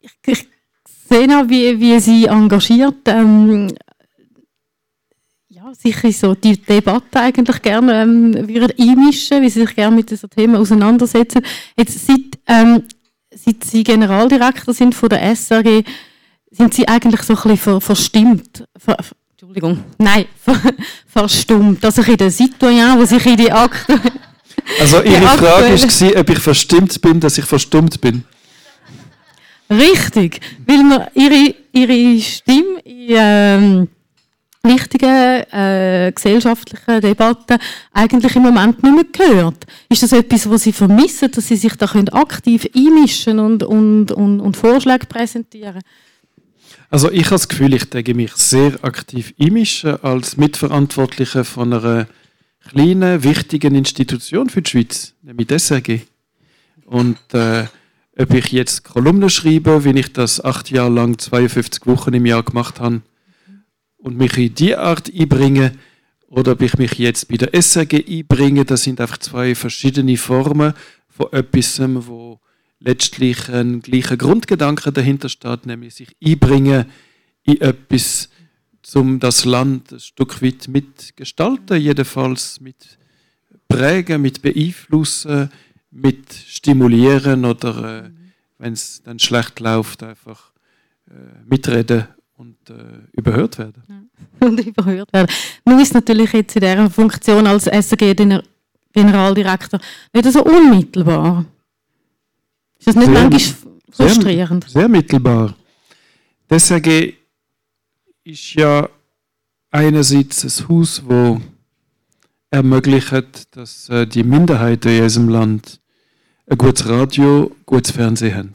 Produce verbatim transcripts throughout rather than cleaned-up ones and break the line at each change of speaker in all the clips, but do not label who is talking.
ich, ich sehe auch, wie, wie sie engagiert ähm, ja, sich in so die Debatte eigentlich gerne ähm, einmischen, wie sie sich gerne mit diesen Themen auseinandersetzen. Jetzt, seit, ähm, seit Sie Generaldirektor sind von der S R G, sind Sie eigentlich so ein bisschen ver, verstimmt. Ver, Entschuldigung, nein, ver, verstummt. Also in den Citoyen, wo sich in die Akte...
Also Ihre Frage war, ob ich verstimmt bin, dass ich verstummt bin.
Richtig, weil man ihre, ihre Stimme in ähm, wichtigen äh, gesellschaftlichen Debatten eigentlich im Moment nicht mehr hört. Ist das etwas, was Sie vermissen, dass Sie sich da können aktiv einmischen und, und, und, und Vorschläge präsentieren?
Also ich habe das Gefühl, ich denke mich sehr aktiv einmischen als Mitverantwortlicher von einer kleinen, wichtigen Institution für die Schweiz, nämlich die S R G. Und äh, ob ich jetzt Kolumnen schreibe, wie ich das acht Jahre lang, zweiundfünfzig Wochen im Jahr gemacht habe, und mich in diese Art einbringe, oder ob ich mich jetzt bei der S R G einbringe, das sind einfach zwei verschiedene Formen von etwas, wo letztlich ein gleicher Grundgedanke dahinter steht, nämlich sich einbringen in etwas, um das Land ein Stück weit mitgestalten, jedenfalls mit prägen, mit beeinflussen, mit stimulieren oder, äh, wenn es dann schlecht läuft, einfach äh, mitreden und äh, überhört werden.
Und überhört werden. Nun ist natürlich jetzt in dieser Funktion als S R G-Generaldirektor nicht so unmittelbar. Ist das nicht
sehr,
manchmal frustrierend?
Sehr, sehr mittelbar. Die S R G ist ja einerseits ein Haus, das ermöglicht, dass äh, die Minderheiten in unserem Land ein gutes Radio, ein gutes Fernsehen haben.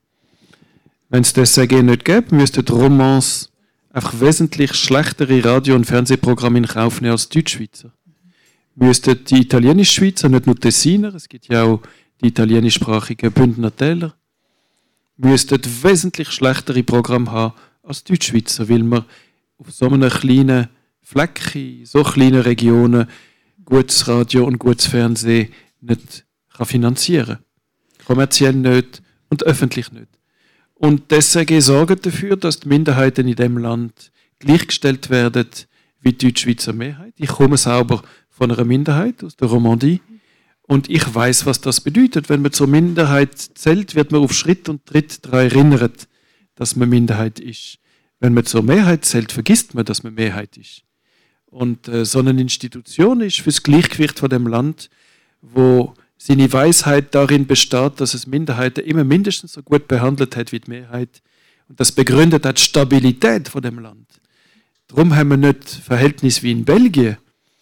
Wenn es die S R G nicht gäbe, müssten die Romans einfach wesentlich schlechtere Radio- und Fernsehprogramme in Kauf nehmen als die Deutschschweizer. Müssten die Italienisch-Schweizer, nicht nur Tessiner, es gibt ja auch die italienischsprachigen Bündner Täler, müssten wesentlich schlechtere Programme haben als die Deutschschweizer, weil man auf so einem kleinen Fleck, in so kleinen Regionen, gutes Radio und gutes Fernsehen nicht kann finanzieren kann. Kommerziell nicht und öffentlich nicht. Und die S R G sorgt dafür, dass die Minderheiten in diesem Land gleichgestellt werden wie die Deutschschweizer Mehrheit. Ich komme selber von einer Minderheit aus der Romandie und ich weiß, was das bedeutet. Wenn man zur Minderheit zählt, wird man auf Schritt und Tritt daran erinnert, dass man Minderheit ist. Wenn man zur Mehrheit zählt, vergisst man, dass man Mehrheit ist. Und äh, so eine Institution ist für das Gleichgewicht von dem Land, wo seine Weisheit darin besteht, dass es Minderheiten immer mindestens so gut behandelt hat wie die Mehrheit. Und das begründet auch die Stabilität von dem Land. Darum haben wir nicht Verhältnis wie in Belgien.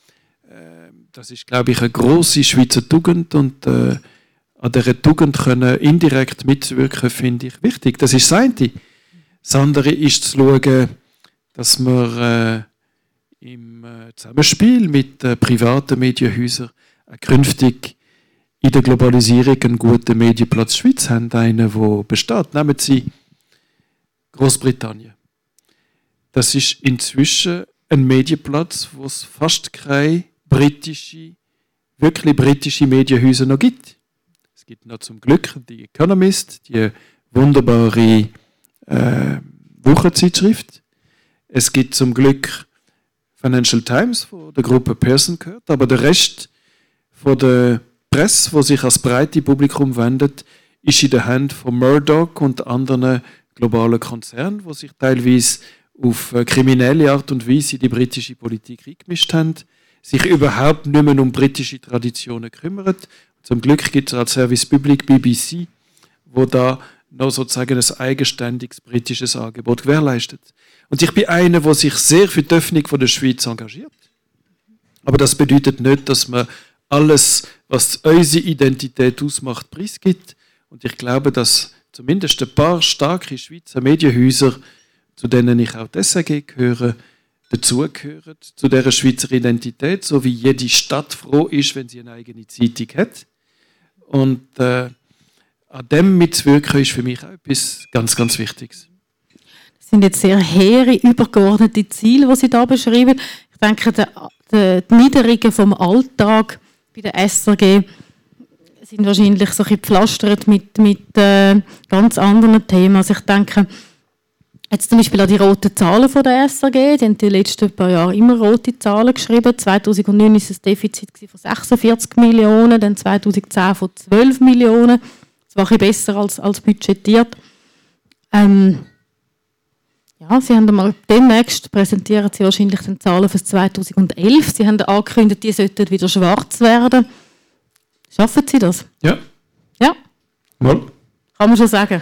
Das ist, glaube ich, eine grosse Schweizer Tugend und äh, an dieser Tugend können indirekt mitwirken, finde ich wichtig. Das ist das eine. Das andere ist zu schauen, dass wir äh, im äh, Zusammenspiel mit äh, privaten Medienhäusern äh, künftig in der Globalisierung einen guten Medienplatz Schweiz haben, einen, der besteht. Nehmen Sie Großbritannien. Das ist inzwischen ein Medienplatz, wo es fast keine britische, wirklich britische Medienhäuser noch gibt. Es gibt noch zum Glück die Economist, die wunderbare äh, Wochenzeitschrift. Es gibt zum Glück Financial Times, wo der Gruppe Pearson gehört, aber der Rest von der Presse, die sich ans breite Publikum wendet, ist in der Hand von Murdoch und anderen globalen Konzernen, die sich teilweise auf kriminelle Art und Weise in die britische Politik eingemischt haben, sich überhaupt nicht mehr um britische Traditionen kümmern. Zum Glück gibt es als Service Public B B C, wo da noch sozusagen ein eigenständiges britisches Angebot gewährleistet. Und ich bin einer, der sich sehr für die Öffnung von der Schweiz engagiert. Aber das bedeutet nicht, dass man alles, was unsere Identität ausmacht, preisgibt. Und ich glaube, dass zumindest ein paar starke Schweizer Medienhäuser, zu denen ich auch die S R G gehöre, dazugehören, zu dieser Schweizer Identität, so wie jede Stadt froh ist, wenn sie eine eigene Zeitung hat. Und äh, an dem mitzuwirken, ist für mich auch etwas ganz, ganz Wichtiges.
Das sind jetzt sehr hehre, übergeordnete Ziele, die Sie da beschreiben. Ich denke, die, die Niederungen vom Alltag bei der S R G sind wahrscheinlich so ein bisschen gepflastert mit, mit äh, ganz anderen Themen. Also ich denke, jetzt zum Beispiel an die roten Zahlen von der S R G, die haben die letzten paar Jahre immer rote Zahlen geschrieben. zweitausendneun war das Defizit von sechsundvierzig Millionen, dann zweitausendzehn von zwölf Millionen. Das war ein bisschen besser als, als budgetiert. Ähm, ja, sie haben mal demnächst präsentieren sie wahrscheinlich die Zahlen für zweitausendelf. Sie haben angekündigt, die sollten wieder schwarz werden. Schaffen Sie das?
Ja.
Ja?
Mal.
Kann man schon sagen.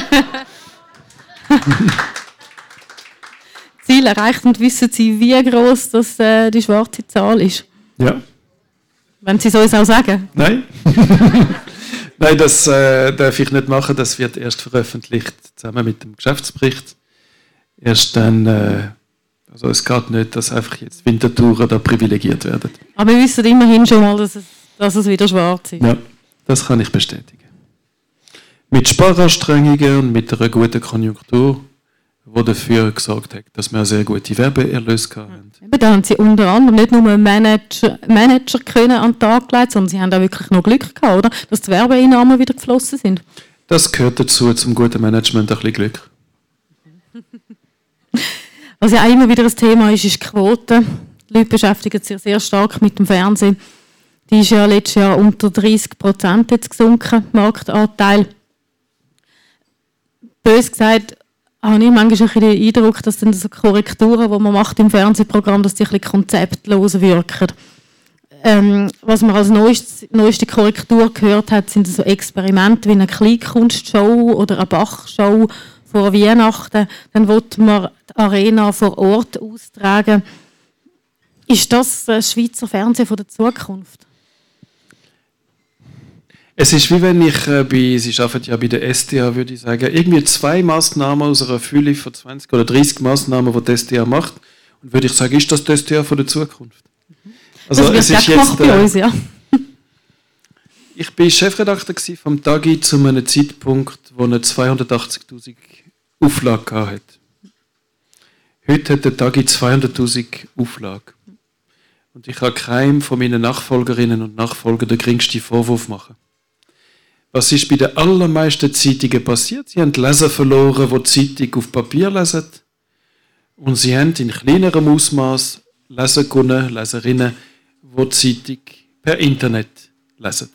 Ziel erreicht und wissen Sie, wie gross das, äh, die schwarze Zahl ist?
Ja.
Wenn Sie es uns auch sagen?
Nein. Nein, das äh, darf ich nicht machen. Das wird erst veröffentlicht, zusammen mit dem Geschäftsbericht. Erst dann, äh, also es geht nicht, dass einfach jetzt Wintertouren da privilegiert werden.
Aber wir wissen immerhin schon mal, dass es, dass es wieder schwarz ist.
Ja, das kann ich bestätigen. Mit Sparanstrengungen und mit einer guten Konjunktur, die dafür gesorgt hat, dass wir eine sehr gute Werbeerlöse hatten.
Eben, da haben Sie unter anderem nicht nur Manager, Manager können an den Tag gelegt, sondern Sie haben auch wirklich noch Glück gehabt, oder? Dass die Werbeeinnahmen wieder geflossen sind.
Das gehört dazu, zum guten Management, ein bisschen Glück.
Was ja auch immer wieder ein Thema ist, ist die Quote. Die Leute beschäftigen sich sehr stark mit dem Fernsehen. Die ist ja letztes Jahr unter dreißig Prozent jetzt gesunken, Marktanteil. Bös gesagt, habe ich manchmal ein bisschen den Eindruck, dass dann so Korrekturen, die man macht im Fernsehprogramm, dass die ein bisschen konzeptlos wirken. Ähm, was man als neueste, neueste Korrektur gehört hat, sind so Experimente wie eine Kleinkunstshow oder eine Bachshow vor Weihnachten. Dann will man die Arena vor Ort austragen. Ist das das Schweizer Fernsehen von der Zukunft?
Es ist wie wenn ich äh, bei, Sie arbeiten ja bei der S D A, würde ich sagen, irgendwie zwei Massnahmen aus einer Fülle von zwanzig oder dreißig Massnahmen, die die S D A macht. Und würde ich sagen, ist das die S D A von der Zukunft? Also,
das wird
es ist
jetzt,
jetzt,
bei uns, ja.
Ich war Chefredakteur vom Tagi zu einem Zeitpunkt, wo er zweihundertachtzigtausend Auflagen hatte. Heute hat der Tagi zweihunderttausend Auflagen. Und ich kann keinem von meinen Nachfolgerinnen und Nachfolgern den geringsten Vorwurf machen. Was ist bei den allermeisten Zeitungen passiert? Sie haben die Leser verloren, die die Zeitung auf Papier lesen. Und sie haben in kleinerem Ausmaß Leser gewonnen, Leserinnen, die die Zeitung per Internet lesen.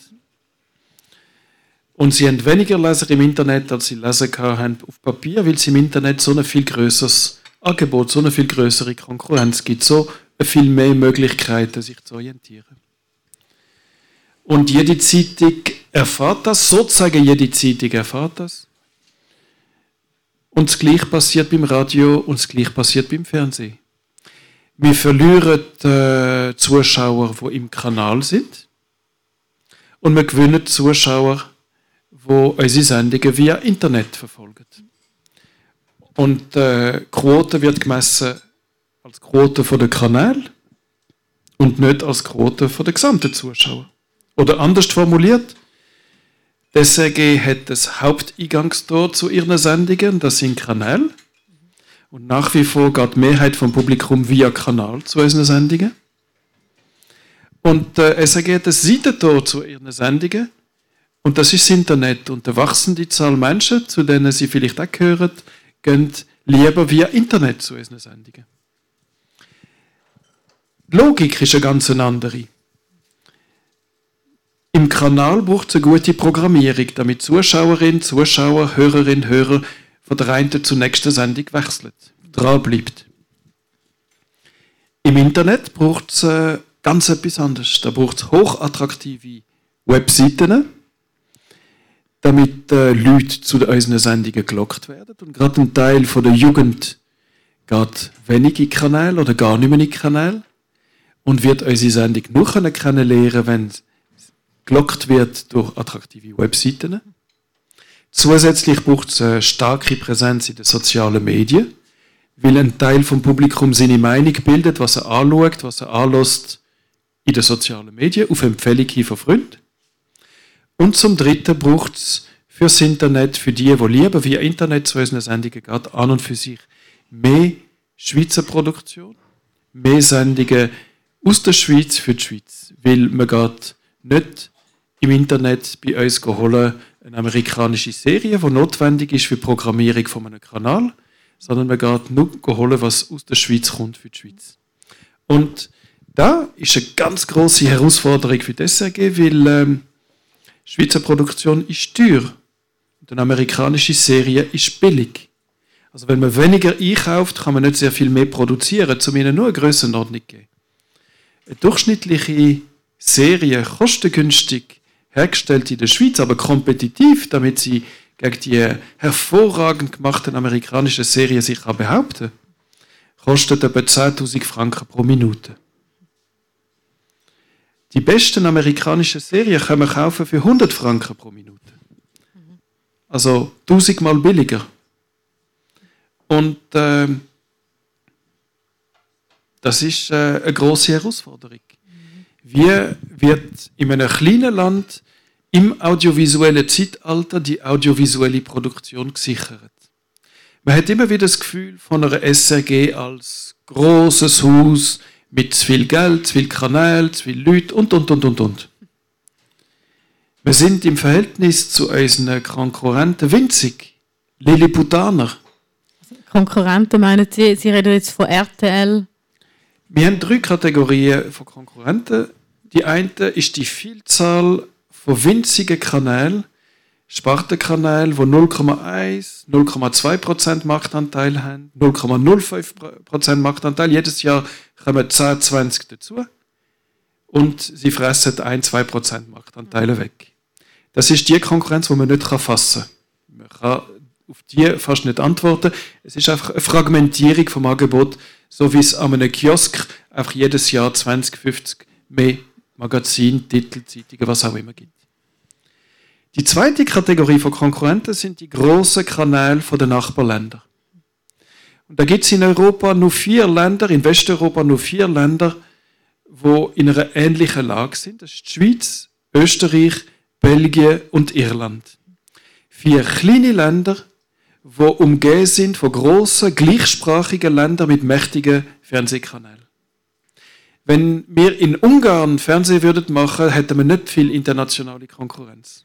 Und sie haben weniger Leser im Internet, als sie Leser haben auf Papier, weil es im Internet so ein viel grösseres Angebot, so eine viel größere Konkurrenz gibt, so viel mehr Möglichkeiten, sich zu orientieren. Und jede Zeitung erfährt das, sozusagen jede Zeitung erfährt das. Und das Gleiche passiert beim Radio und das Gleiche passiert beim Fernsehen. Wir verlieren äh, Zuschauer, die im Kanal sind. Und wir gewinnen Zuschauer, die unsere Sendungen via Internet verfolgen. Und die äh, Quote wird gemessen als Quote der Kanäle und nicht als Quote der gesamten Zuschauer. Oder anders formuliert, die S R G hat das Haupteingangstor zu ihren Sendungen, das sind Kanäle. Und nach wie vor geht die Mehrheit vom Publikum via Kanal zu unseren Sendungen. Und die S R G hat das Seitentor zu ihren Sendungen. Und das ist das Internet. Und eine wachsende Zahl Menschen, zu denen Sie vielleicht auch gehören, gehen lieber via Internet zu unseren Sendungen. Die Logik ist eine ganz andere. Im Kanal braucht es eine gute Programmierung, damit Zuschauerinnen, Zuschauer, Hörerinnen, Hörer von der einen zur nächsten Sendung wechseln, dran bleibt. Im Internet braucht es äh, ganz etwas anderes. Da braucht es hochattraktive Webseiten, damit äh, Leute zu unseren Sendungen gelockt werden. Und gerade ein Teil von der Jugend geht wenige Kanäle oder gar nicht mehr in Kanäle und wird unsere Sendung nur kennenlernen, wenn es gelockt wird durch attraktive Webseiten. Zusätzlich braucht es eine starke Präsenz in den sozialen Medien, weil ein Teil vom Publikum seine Meinung bildet, was er anschaut, was er anlässt in den sozialen Medien, auf Empfehlung hin von Freunden. Und zum Dritten braucht es fürs Internet, für die, die lieber via Internet zu unseren Sendungen geht, an und für sich mehr Schweizer Produktion, mehr Sendungen aus der Schweiz für die Schweiz. Weil man geht nicht im Internet bei uns holen, eine amerikanische Serie, die notwendig ist für die Programmierung von einem Kanal, sondern man geht nur holen, was aus der Schweiz kommt für die Schweiz. Und da ist eine ganz grosse Herausforderung für die S R G, weil ähm, Schweizer Produktion ist teuer und eine amerikanische Serie ist billig. Also wenn man weniger einkauft, kann man nicht sehr viel mehr produzieren, um ihnen nur eine Grössenordnung zu geben. Eine durchschnittliche Serie, kostengünstig hergestellt in der Schweiz, aber kompetitiv, damit sie gegen die hervorragend gemachten amerikanischen Serien sich behaupten kann, kostet etwa zehntausend Franken pro Minute. Die besten amerikanischen Serien können wir kaufen für hundert Franken pro Minute. Also tausendmal billiger. Und äh, das ist äh, eine grosse Herausforderung. Wie wird in einem kleinen Land im audiovisuellen Zeitalter die audiovisuelle Produktion gesichert? Man hat immer wieder das Gefühl von einer S R G als grosses Haus mit zu viel Geld, zu viel Kanälen, zu viel Leuten und, und, und, und, und. Wir sind im Verhältnis zu unseren Konkurrenten winzig, Lilliputaner.
Konkurrenten meinen Sie, Sie reden jetzt von R T L?
Wir haben drei Kategorien von Konkurrenten. Die eine ist die Vielzahl von winzigen Kanälen, Spartenkanälen, die null Komma eins, null Komma zwei Prozent Marktanteil haben, null Komma null fünf Prozent Marktanteil. Jedes Jahr kommen zehn, zwanzig dazu. Und sie fressen ein bis zwei Prozent Marktanteile weg. Das ist die Konkurrenz, die man nicht fassen kann. Man kann auf die fast nicht antworten. Es ist einfach eine Fragmentierung vom Angebot, so wie es an einem Kiosk einfach jedes Jahr zwanzig, fünfzig mehr Magazine, Titel, Zeitungen, was auch immer gibt. Die zweite Kategorie von Konkurrenten sind die grossen Kanäle der Nachbarländer. Und da gibt es in Europa nur vier Länder, in Westeuropa nur vier Länder, die in einer ähnlichen Lage sind. Das ist die Schweiz, Österreich, Belgien und Irland. Vier kleine Länder, die umgeben sind von grossen, gleichsprachigen Ländern mit mächtigen Fernsehkanälen. Wenn wir in Ungarn Fernsehen würden machen, hätten wir nicht viel internationale Konkurrenz.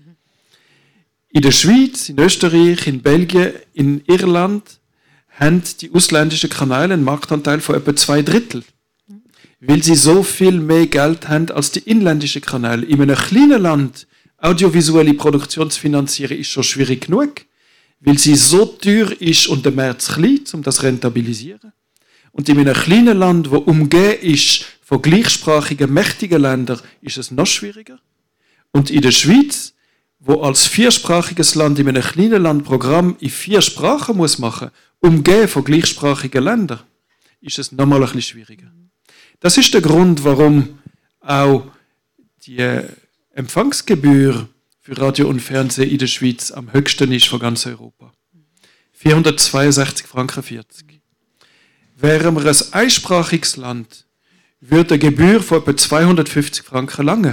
In der Schweiz, in Österreich, in Belgien, in Irland haben die ausländischen Kanäle einen Marktanteil von etwa zwei Drittel. Weil sie so viel mehr Geld haben als die inländischen Kanäle. In einem kleinen Land audiovisuelle Produktion zu finanzieren, ist schon schwierig genug, weil sie so teuer ist und der Markt zu klein, um das zu rentabilisieren. Und in einem kleinen Land, das umgeben ist von gleichsprachigen, mächtigen Ländern, ist es noch schwieriger. Und in der Schweiz, wo als viersprachiges Land in einem kleinen Land Programm in vier Sprachen muss machen, umgeben von gleichsprachigen Ländern, ist es noch mal ein bisschen schwieriger. Das ist der Grund, warum auch die Empfangsgebühr für Radio und Fernsehen in der Schweiz am höchsten ist von ganz Europa. vierhundertzweiundsechzig Franken vierzig. Wären wir ein einsprachiges Land, würde eine Gebühr von etwa zweihundertfünfzig Franken langen.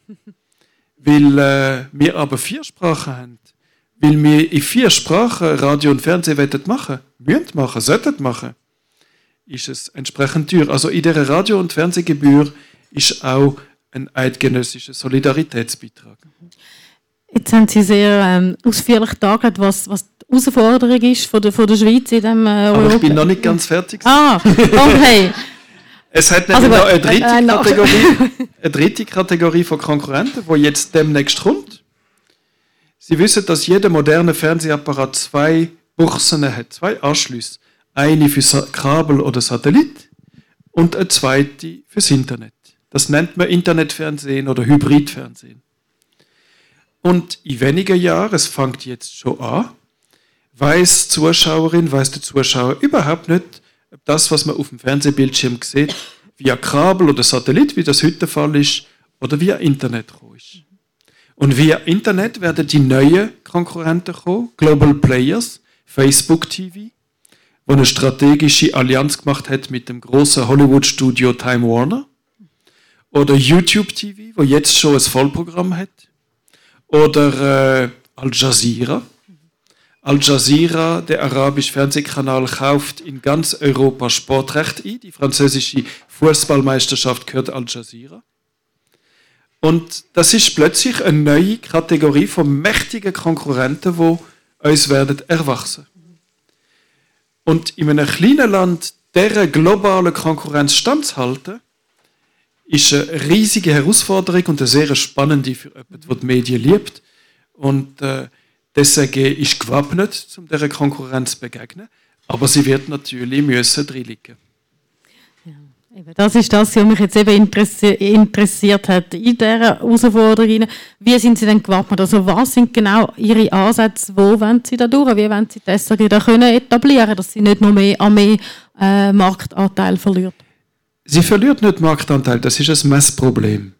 Weil äh, wir aber vier Sprachen haben. Weil wir in vier Sprachen Radio und Fernsehen machen wollen, müssen machen, sollten machen, ist es entsprechend teuer. Also in dieser Radio- und Fernsehgebühr ist auch ein eidgenössischer Solidaritätsbeitrag.
Jetzt haben Sie sehr ähm, ausführlich dargelegt, was, was die Herausforderung ist von der, von der Schweiz in diesem äh,
Aber ich bin noch nicht ganz fertig.
Ah, okay.
Es hat
Also
nämlich
gut,
noch eine dritte,
äh, äh,
Kategorie, eine dritte Kategorie von Konkurrenten, die jetzt demnächst kommt. Sie wissen, dass jeder moderne Fernsehapparat zwei Buchsen hat, zwei Anschlüsse. Eine für Kabel oder Satellit und eine zweite fürs Internet. Das nennt man Internetfernsehen oder Hybridfernsehen. Und in wenigen Jahren, es fängt jetzt schon an, weiss die Zuschauerin, weiss der Zuschauer überhaupt nicht, ob das, was man auf dem Fernsehbildschirm sieht, via Kabel oder Satellit, wie das heute der Fall ist, oder via Internet kommen ist. Und via Internet werden die neuen Konkurrenten kommen, Global Players, Facebook T V, wo eine strategische Allianz gemacht hat mit dem großen Hollywood-Studio Time Warner, oder YouTube T V, wo jetzt schon ein Vollprogramm hat, oder äh, Al Jazeera. Al Jazeera, der arabische Fernsehkanal, kauft in ganz Europa Sportrecht ein. Die französische Fußballmeisterschaft gehört Al Jazeera. Und das ist plötzlich eine neue Kategorie von mächtigen Konkurrenten, die uns werden erwachsen. Und in einem kleinen Land dieser globalen Konkurrenz standzuhalten, ist eine riesige Herausforderung und eine sehr spannende für jemanden, der die Medien liebt. Und äh, deswegen ist gewappnet, um dieser Konkurrenz zu begegnen. Aber sie wird natürlich müssen drinliegen.
Ja, das ist das, was mich jetzt eben interessi- interessiert hat in dieser Herausforderung. Wie sind Sie denn gewappnet? Also was sind genau Ihre Ansätze? Wo wollen Sie da durch? Wie wollen Sie das da können etablieren, dass sie nicht noch mehr an mehr äh, Marktanteil verliert?
Sie verliert nicht Marktanteil, das ist ein Messproblem.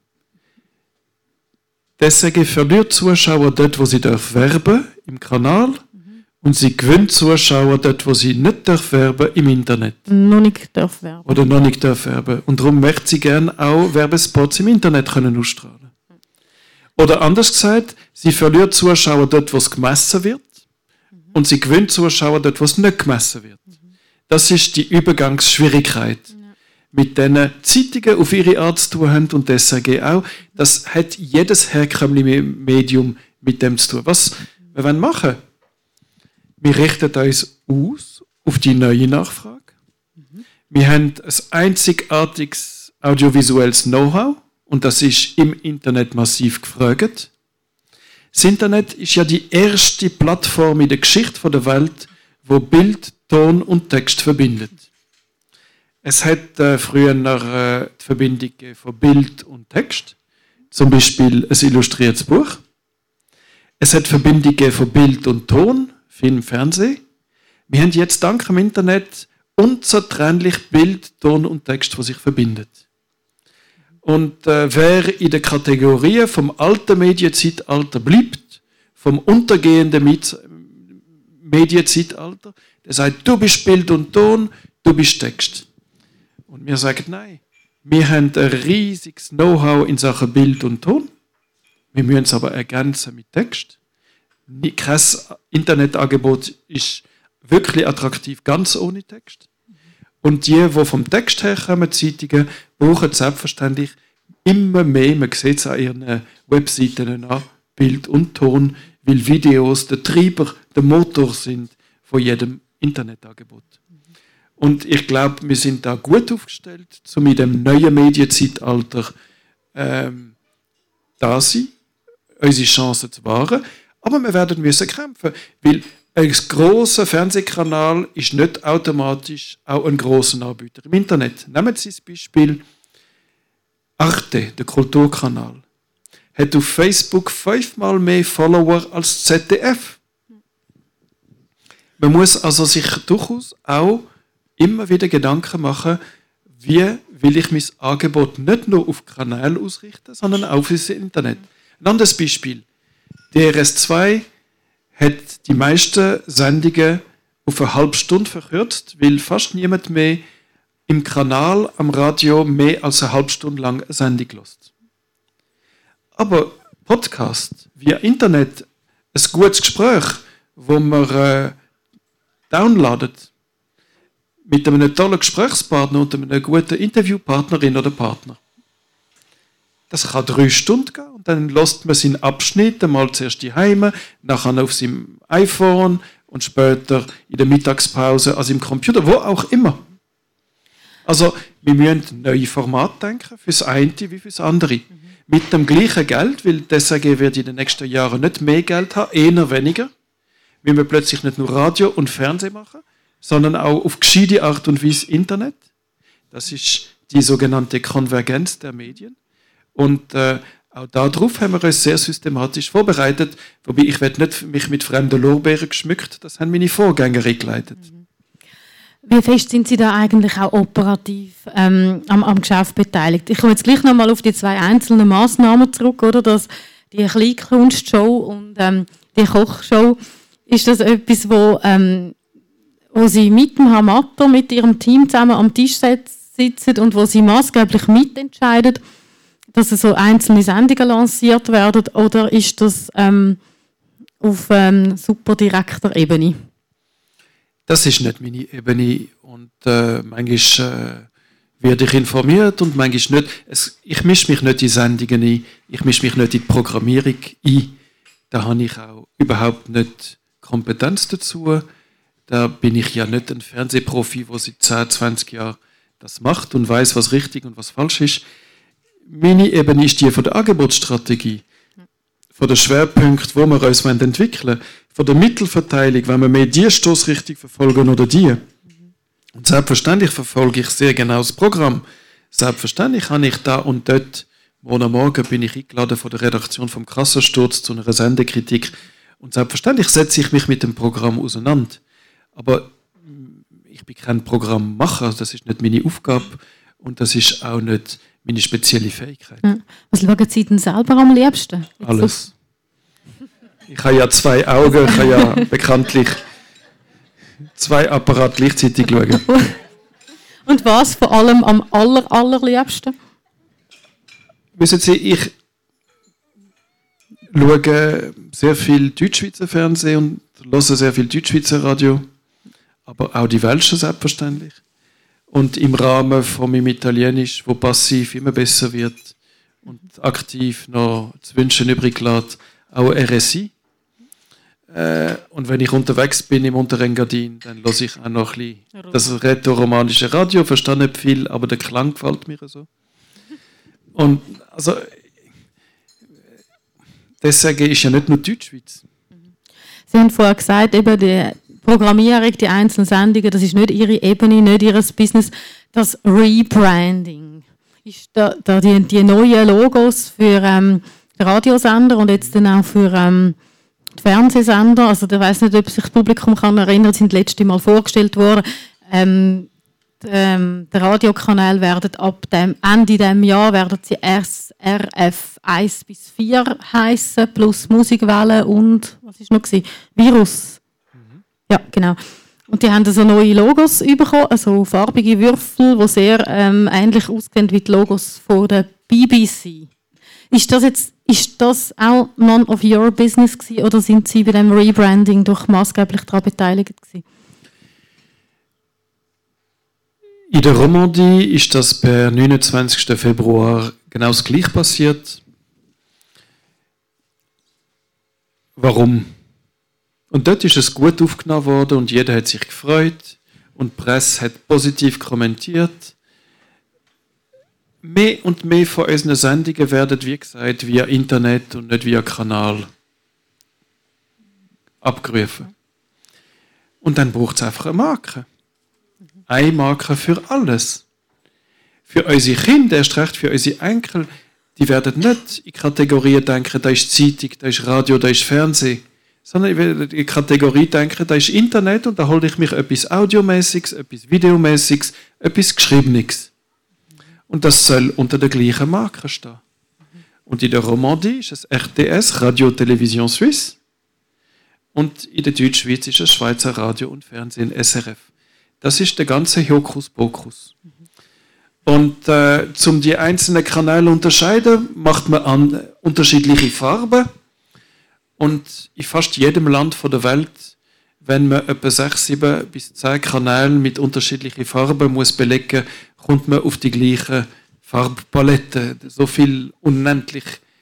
Deswegen verliert Zuschauer dort, wo sie darf werben, im Kanal, mhm. und sie gewinnt Zuschauer dort, wo sie nicht darf werben, im Internet.
Noch nicht darf werben.
Oder noch nicht darf werben. Und darum möchte sie gerne auch Werbespots im Internet können ausstrahlen. Oder anders gesagt, sie verliert Zuschauer dort, wo es gemessen wird, mhm. und sie gewinnt Zuschauer dort, wo es nicht gemessen wird. Mhm. Das ist die Übergangsschwierigkeit. Mit diesen Zeitungen auf ihre Art zu tun haben und deswegen auch, das hat jedes herkömmliche Medium mit dem zu tun. Was wir wollen machen? Wir richten uns aus auf die neue Nachfrage. Mhm. Wir haben ein einzigartiges audiovisuelles Know-how und das ist im Internet massiv gefragt. Das Internet ist ja die erste Plattform in der Geschichte der Welt, wo Bild, Ton und Text verbindet. Es hat äh, früher noch äh, die Verbindung von Bild und Text, zum Beispiel ein illustriertes Buch. Es hat Verbindungen von Bild und Ton, Film, Fernsehen. Wir haben jetzt dank dem Internet unzertrennlich Bild, Ton und Text, die sich verbinden. Und äh, wer in der Kategorie vom alten Medienzeitalter bleibt, vom untergehenden Medienzeitalter, der sagt, du bist Bild und Ton, du bist Text. Und wir sagen, nein, wir haben ein riesiges Know-how in Sachen Bild und Ton. Wir müssen es aber ergänzen mit Text. Kein Internetangebot ist wirklich attraktiv, ganz ohne Text. Und die, die vom Text herkommen, Zeitungen, brauchen selbstverständlich immer mehr, man sieht es an ihren Webseiten an, Bild und Ton, weil Videos der Treiber, der Motor sind von jedem Internetangebot. Und ich glaube, wir sind da gut aufgestellt, um in dem neuen Medienzeitalter ähm, da sein, unsere Chancen zu wahren. Aber wir werden müssen kämpfen, weil ein grosser Fernsehkanal ist nicht automatisch auch ein grosser Anbieter im Internet. Nehmen Sie das Beispiel Arte, der Kulturkanal, hat auf Facebook fünfmal mehr Follower als Z D F. Man muss also sich durchaus auch immer wieder Gedanken machen, wie will ich mein Angebot nicht nur auf Kanäle ausrichten, sondern auch auf das Internet. Ein anderes Beispiel. D R S zwei hat die meisten Sendungen auf eine halbe Stunde verkürzt, weil fast niemand mehr im Kanal am Radio mehr als eine halbe Stunde lang eine Sendung hört. Aber Podcast via Internet, ein gutes Gespräch, wo man äh, downloadet, mit einem tollen Gesprächspartner und einem guten Interviewpartnerin oder Partner. Das kann drei Stunden gehen und dann lässt man seinen Abschnitt einmal zuerst daheim, nachher auf seinem iPhone und später in der Mittagspause an seinem Computer, wo auch immer. Also wir müssen neue Formate denken, für das eine wie für das andere. Mhm. Mit dem gleichen Geld, weil die S R G wird in den nächsten Jahren nicht mehr Geld haben, eher weniger. Wir müssen plötzlich nicht nur Radio und Fernsehen machen, sondern auch auf gescheite Art und Weise Internet. Das ist die sogenannte Konvergenz der Medien. Und äh, auch darauf haben wir uns sehr systematisch vorbereitet. Wobei ich werde nicht mich mit fremden Lorbeeren geschmückt, das haben meine Vorgänger geleitet.
Wie fest sind Sie da eigentlich auch operativ ähm, am, am Geschäft beteiligt? Ich komme jetzt gleich nochmal auf die zwei einzelnen Massnahmen zurück, oder? Das, die Kleinkunstshow und ähm, die Kochshow. Ist das etwas, wo ähm, wo Sie mit dem Herrn Matter, mit Ihrem Team zusammen am Tisch sitzen und wo Sie maßgeblich mitentscheiden, dass so einzelne Sendungen lanciert werden, oder ist das ähm, auf ähm, Superdirektor-Ebene?
Das ist nicht meine Ebene und äh, manchmal werde ich informiert und manchmal nicht. Es, ich mische mich nicht in Sendungen ein, ich mische mich nicht in die Programmierung ein. Da habe ich auch überhaupt nicht Kompetenz dazu. Da bin ich ja nicht ein Fernsehprofi, der seit zehn, zwanzig Jahren das macht und weiß, was richtig und was falsch ist. Meine Ebene ist die von der Angebotsstrategie, von den Schwerpunkten, wo wir uns entwickeln wollen, von der Mittelverteilung, wenn wir mehr die Stoßrichtung verfolgen oder die. Und selbstverständlich verfolge ich sehr genau das Programm. Selbstverständlich habe ich da und dort, morgen am Morgen bin ich eingeladen von der Redaktion vom Kassensturz zu einer Sendekritik. Und selbstverständlich setze ich mich mit dem Programm auseinander. Aber ich bin kein Programmmacher, das ist nicht meine Aufgabe und das ist auch nicht meine spezielle Fähigkeit.
Ja. Was schauen Sie denn selber am liebsten? Jetzt
Alles. Ich habe ja zwei Augen, ich habe ja bekanntlich zwei Apparate gleichzeitig schauen.
Und was vor allem am aller, allerliebsten?
Wissen Sie, ich schaue sehr viel Deutschschweizer Fernsehen und höre sehr viel Deutschschweizer Radio, aber auch die Welsche selbstverständlich. Und im Rahmen von meinem Italienisch, wo passiv immer besser wird und aktiv noch zu wünschen übrig lässt, auch R S I. Äh, und wenn ich unterwegs bin im Unterengadin, dann höre ich auch noch ein bisschen das rätoromanische Radio, verstehe nicht viel, aber der Klang gefällt mir so. Und also, deswegen ist ja nicht nur Deutschschweiz.
Sie haben vorher gesagt, eben die Programmierung, die einzelnen Sendungen, das ist nicht Ihre Ebene, nicht Ihr Business. Das Rebranding ist da, da die, die neuen Logos für ähm, den Radiosender und jetzt dann auch für ähm, die Fernsehsender. Also ich weiss nicht, ob sich das Publikum kann erinnern, sind das letzte Mal vorgestellt worden. Ähm, die, ähm, der Radiokanal werden ab dem Ende dieses Jahr werden sie erst R F eins bis vier heißen, plus Musikwelle und was ist noch gewesen? Virus. Ja, genau. Und die haben so neue Logos bekommen, also farbige Würfel, die sehr ähm, ähnlich aussehen wie die Logos von der B B C. Ist das jetzt, ist das auch none of your business gewesen, oder sind Sie bei dem Rebranding doch maßgeblich daran beteiligt gewesen?
In der Romandie ist das per neunundzwanzigsten Februar genau das Gleiche passiert. Warum? Und dort ist es gut aufgenommen worden und jeder hat sich gefreut und die Presse hat positiv kommentiert. Mehr und mehr von unseren Sendungen werden, wie gesagt, via Internet und nicht via Kanal abgerufen. Und dann braucht es einfach eine Marke. Eine Marke für alles. Für unsere Kinder, erst recht für unsere Enkel, die werden nicht in Kategorien denken, da ist Zeitung, da ist Radio, da ist Fernsehen. Sondern ich will in die Kategorie denken, da ist Internet und da hole ich mich etwas Audiomäßiges, etwas Videomäßiges, etwas Geschriebenes. Und das soll unter der gleichen Marke stehen. Und in der Romandie ist es R T S, Radio Télévision Suisse. Und in der Deutschschweiz ist es Schweizer Radio und Fernsehen, S R F. Das ist der ganze Hokuspokus. Und äh, um die einzelnen Kanäle zu unterscheiden, macht man an unterschiedliche Farben. Und in fast jedem Land der Welt, wenn man etwa sechs, sieben bis zehn Kanäle mit unterschiedlichen Farben muss belegen, kommt man auf die gleiche Farbpalette. So viel unendlich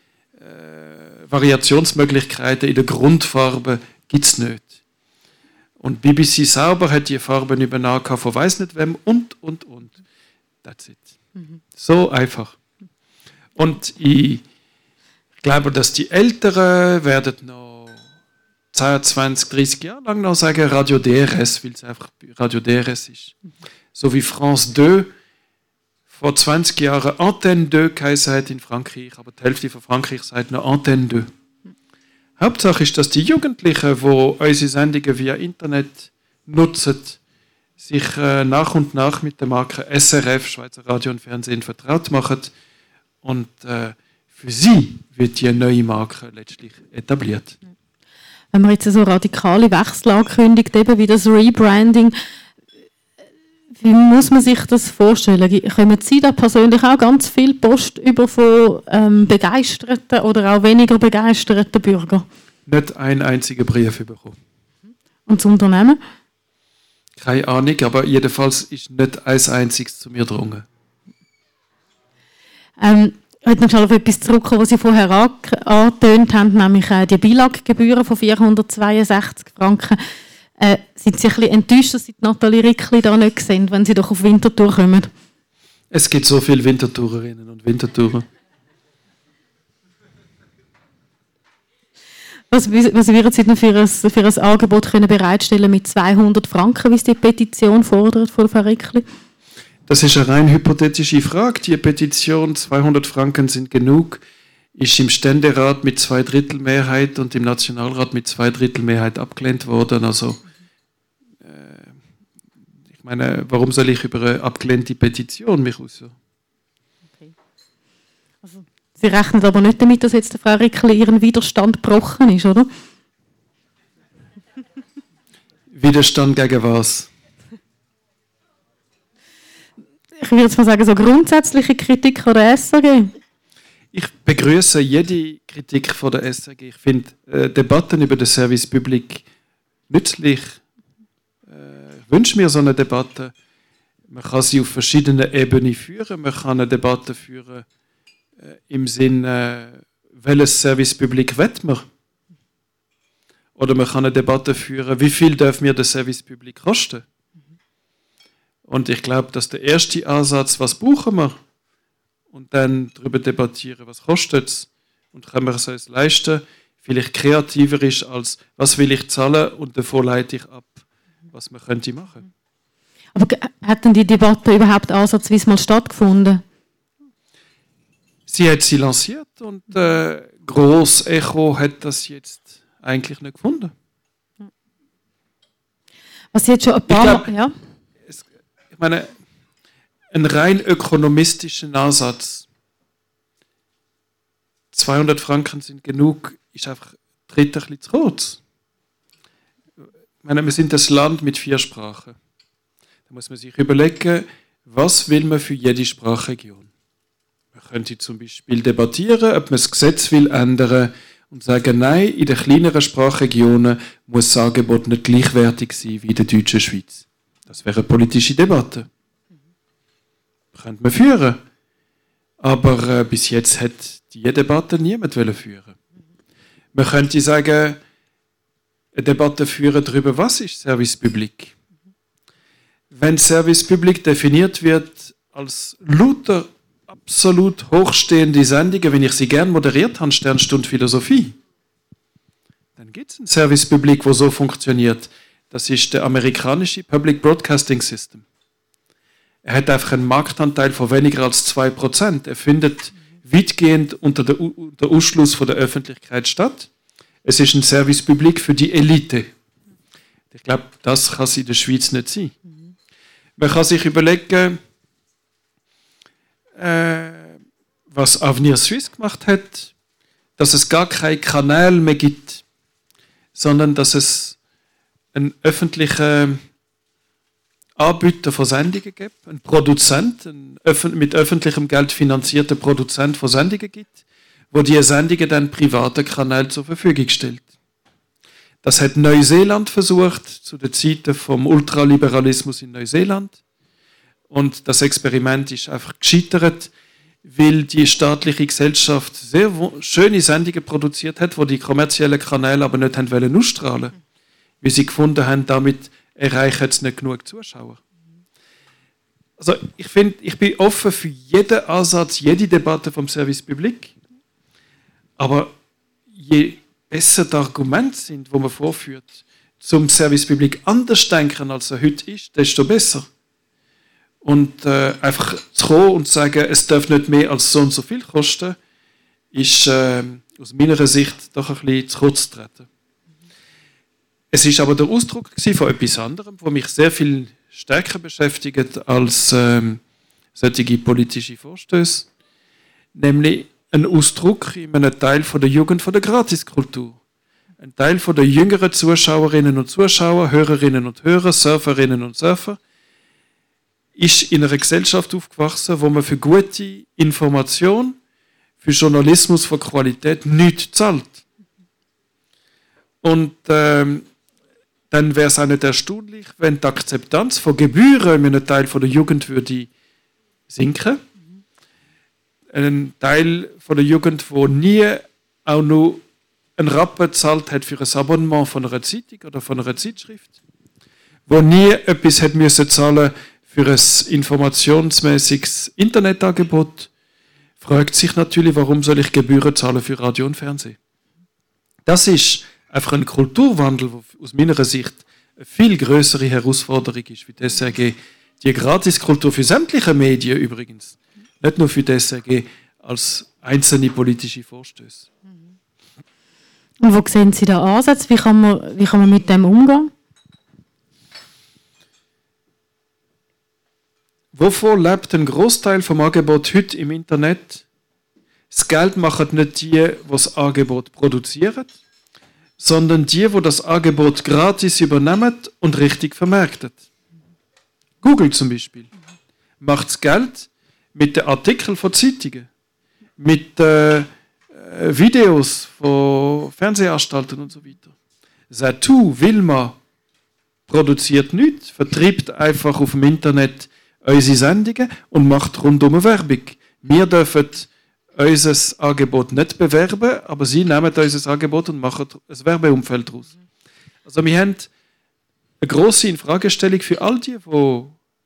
äh, Variationsmöglichkeiten in der Grundfarbe gibt es nicht. Und B B C sauber hat die Farben übernommen von weiss nicht wem und, und, und. That's it. Mhm. So einfach. Und ich Ich glaube, dass die Älteren werden noch zehn, zwanzig, dreißig Jahre lang noch sagen Radio D R S, weil es einfach Radio D R S ist. So wie France zwei vor zwanzig Jahren Antenne zwei geheißen hat in Frankreich, aber die Hälfte von Frankreich sagt noch Antenne zwei. Hauptsache ist, dass die Jugendlichen, die unsere Sendungen via Internet nutzen, sich äh, nach und nach mit der Marke S R F, Schweizer Radio und Fernsehen, vertraut machen und äh, für sie wird die neue Marke letztlich etabliert.
Wenn man jetzt so radikale Wechsel ankündigt, eben wie das Rebranding, wie muss man sich das vorstellen? Kommen Sie da persönlich auch ganz viel Post über von ähm, begeisterten oder auch weniger begeisterten Bürgern?
Nicht einen einzigen Brief bekommen.
Und das Unternehmen?
Keine Ahnung, aber jedenfalls ist nicht ein einziges zu mir gedrungen.
Ähm, ich möchte noch schnell auf etwas zurückkommen, was Sie vorher angetönt haben, nämlich äh, die Beilaggebühren von vierhundertzweiundsechzig Franken. Äh, sind Sie ein bisschen enttäuscht, dass Sie die Nathalie Rickli da nicht sehen, wenn Sie doch auf Winterthur kommen?
Es gibt so viele Wintertourerinnen und Wintertourer.
Was, was würden Sie denn für ein, für ein Angebot können bereitstellen mit zweihundert Franken, wie es die Petition fordert von Frau Rickli?
Das ist eine rein hypothetische Frage. Die Petition, zweihundert Franken sind genug, ist im Ständerat mit Zweidrittelmehrheit und im Nationalrat mit Zweidrittelmehrheit abgelehnt worden. Also, äh, ich meine, warum soll ich über eine abgelehnte Petition mich äußern?
Okay. Also, Sie rechnen aber nicht damit, dass jetzt Frau Rickli ihren Widerstand gebrochen ist, oder?
Widerstand gegen was?
Ich würde jetzt mal sagen, so grundsätzliche Kritik an der S R G.
Ich begrüße jede Kritik von der S R G. Ich finde äh, Debatten über den Service Public nützlich. Äh, ich wünsche mir so eine Debatte. Man kann sie auf verschiedenen Ebenen führen. Man kann eine Debatte führen äh, im Sinne, äh, welches Service Public will man? Oder man kann eine Debatte führen, wie viel darf mir der Service Public kosten? Und ich glaube, dass der erste Ansatz, was brauchen wir? Und dann darüber debattieren, was kostet es und können wir es uns leisten, vielleicht kreativer ist als, was will ich zahlen und davon leite ich ab, was man könnte machen.
Aber hat denn die Debatte überhaupt ansatzweise mal stattgefunden?
Sie hat sie lanciert und äh, gross Echo hat das jetzt eigentlich nicht gefunden.
Was jetzt schon ein paar
Mal...
Ja?
Ich meine, ein rein ökonomistischen Ansatz. zweihundert Franken sind genug, ist einfach tritt ein bisschen zu kurz. Ich meine, wir sind das Land mit vier Sprachen. Da muss man sich überlegen, was will man für jede Sprachregion. Man könnte zum Beispiel debattieren, ob man das Gesetz will ändern und sagen, nein, in den kleineren Sprachregionen muss das Angebot nicht gleichwertig sein wie in der deutschen Schweiz. Das wäre eine politische Debatte. Mhm. Könnte man führen. Aber äh, bis jetzt hat diese Debatte niemand führen. Mhm. Man könnte sagen, eine Debatte führen darüber, was ist Service Public. Mhm. Wenn Service Public definiert wird als lauter, absolut hochstehende Sendungen, wenn ich sie gern moderiert habe, Sternstunde Philosophie, dann gibt es ein Service Public, wo so funktioniert. Das ist der amerikanische Public Broadcasting System. Er hat einfach einen Marktanteil von weniger als zwei Prozent. Er findet weitgehend unter der, der Ausschluss von der Öffentlichkeit statt. Es ist ein Service Public für die Elite. Ich glaube, das kann es in der Schweiz nicht sein. Man kann sich überlegen, äh, was Avenir Suisse gemacht hat, dass es gar keinen Kanal mehr gibt, sondern dass es einen öffentlichen Anbieter von Sendungen gibt, einen Produzent, einen öff- mit öffentlichem Geld finanzierten Produzent von Sendungen gibt, wo die Sendungen dann privaten Kanälen zur Verfügung stellt. Das hat Neuseeland versucht, zu den Zeiten vom Ultraliberalismus in Neuseeland. Und das Experiment ist einfach gescheitert, weil die staatliche Gesellschaft sehr schöne Sendungen produziert hat, wo die kommerziellen Kanäle aber nicht haben wollen ausstrahlen. Wie sie gefunden haben, damit erreichen sie nicht genug Zuschauer. Also ich finde, ich bin offen für jeden Ansatz, jede Debatte vom Service Public. Aber je besser die Argumente sind, die man vorführt, zum Service Public anders zu denken, als er heute ist, desto besser. Und äh, einfach zu kommen und zu sagen, es darf nicht mehr als so und so viel kosten, ist äh, aus meiner Sicht doch ein bisschen zu kurz zu treten. Es ist aber der Ausdruck von etwas anderem, das mich sehr viel stärker beschäftigt als ähm, solche politische Vorstöße, nämlich ein Ausdruck in einem Teil von der Jugend von der Gratiskultur. Ein Teil von der jüngeren Zuschauerinnen und Zuschauer, Hörerinnen und Hörer, Surferinnen und Surfer, ist in einer Gesellschaft aufgewachsen, wo man für gute Information, für Journalismus von Qualität nichts zahlt. Und ähm, dann wäre es auch nicht erstaunlich, wenn die Akzeptanz von Gebühren in einem Teil von der Jugend würde sinken. ein Teil von der Jugend, der nie auch nur einen Rappen gezahlt hat für ein Abonnement von einer Zeitung oder von einer Zeitschrift, wo nie etwas hat müssen zahlen für ein informationsmäßiges Internetangebot, fragt sich natürlich, warum soll ich Gebühren zahlen für Radio und Fernsehen? Das ist einfach ein Kulturwandel, der aus meiner Sicht eine viel größere Herausforderung ist wie die S R G. Die Gratiskultur für sämtliche Medien übrigens, nicht nur für die S R G, als einzelne politische Vorstöße.
Und wo sehen Sie da Ansätze? Wie kann man, wie kann man mit dem umgehen?
Wovon lebt ein Großteil vom Angebot heute im Internet? Das Geld machen nicht die, die das Angebot produzieren, sondern die, die das Angebot gratis übernehmen und richtig vermarkten. Google zum Beispiel macht das Geld mit den Artikeln von Zeitungen, mit äh, Videos von Fernsehanstalten und so weiter. Zattoo, Wilma produziert nichts, vertreibt einfach auf dem Internet unsere Sendungen und macht rundum Werbung. Wir dürfen unser Angebot nicht bewerben, aber sie nehmen unser Angebot und machen ein Werbeumfeld daraus. Also wir haben eine grosse Infragestellung für all die, die